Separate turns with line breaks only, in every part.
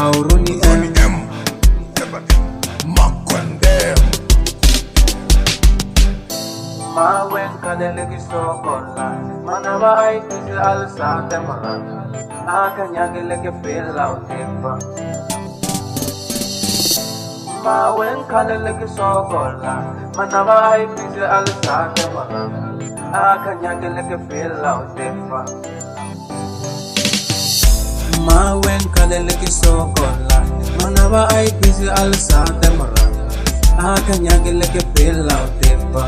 Ronnie M.
Makwendem.
Ma wen kadelegi sokola, manaba ay kisi alsa temara. Akanyagilege pila utepa. Ma wen kadelegi sokola, manaba ay kisi alsa temara. Akanyagilege pila utepa. Ma wen kadelegi sokola, manaba ay kisi alsa temara. Akanyagilege pila utepa.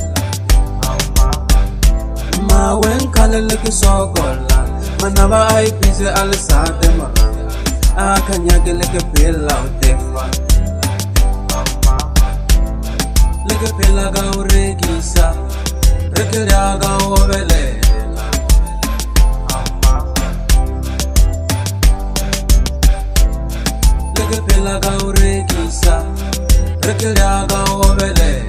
Ma wen kadelegi sokola, manaba ay kisi alsa temara. Akanyagilege pila utepa. Lege pila ga uregisa, rekeda ga obelela. Lege pila ga uregisa, rekeda ga obelela.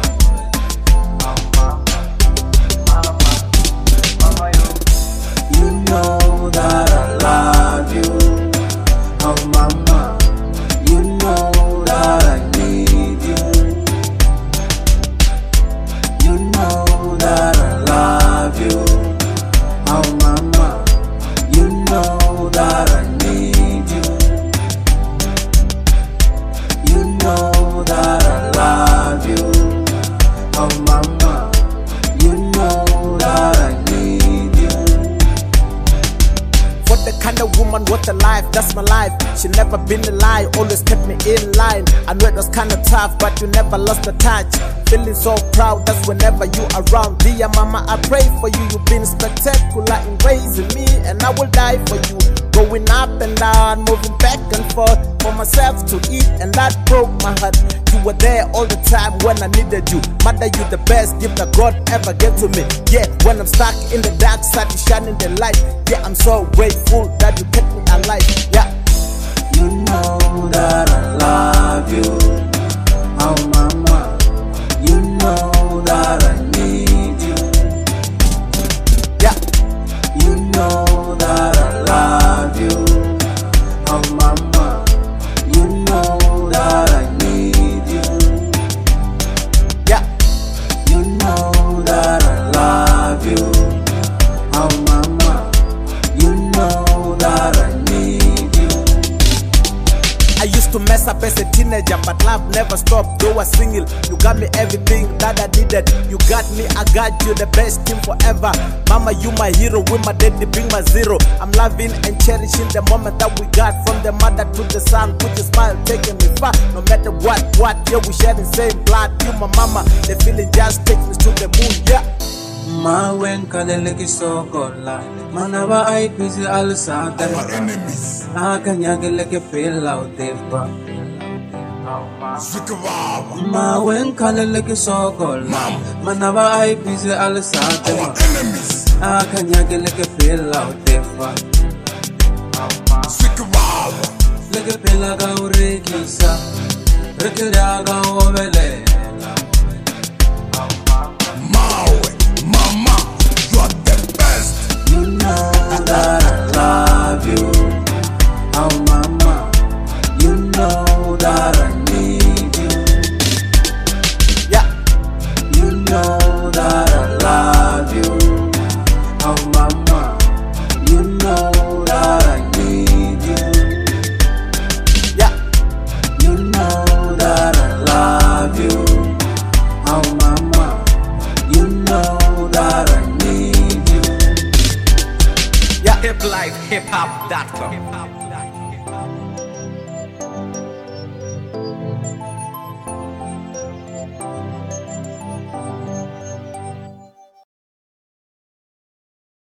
You know that I love you, oh mama. You know that I need you. You know that I love you, oh mama. You know that I need you. You know that I love you, oh mama. You know that I need you.
For the kind of woman, what a life, that's my life. She never been a lie, always kept me in line. I know it was kinda tough, but you never lost the touch. Feeling so proud, that's whenever you around. Dear mama, I pray for you. You've been spectacular in raising me, and I will die for you. Going up and down, moving back and forth for myself to eat, and that broke my heart. You were there all the time when I needed you. Mother, you the best gift that God ever gave to me. Yeah, when I'm stuck in the dark side, you shining the light. Yeah, I'm so grateful that you kept me alive. Yeah.
You know that I love you, oh mama. You know that I need you.
Yeah.
You know that I love you, oh mama. You know that I need you.
Yeah.
You know that I love you, oh mama. You know that I need you.
I used to mess up as a teenager, but love never stopped. Though I was single, you got me everything that I needed. You got me, I got you, the best team forever. Mama, you my hero, with my daddy being my zero. I'm loving and cherishing the moment that we got. From the mother to the son, put your smile taking me far. No matter what, yeah, we share the same blood. You my mama, the feeling just takes me to the moon, yeah.
Ma wen kadelegi sokola, manaba ay kisi alsa
Our
temara.
enemies.
Akanyagilege pila utepa.
Zikababa.
Ma wen kadelegi sokola, manaba ay kisi alsa
Our
temara.
enemies.
Akanyagilege pila utepa.
Zikababa.
Lege pila ga uregisa, rekeda ga obelela.
Mawe. Mama. You are the best.
You know that I love you, oh mama. You know that I need you.
Yeah.
You know that I love you, oh mama. You know that I need you.
Yeah.
You know that I love you, oh mama. You know that I need you.
Yeah. HipLifeHipHop.com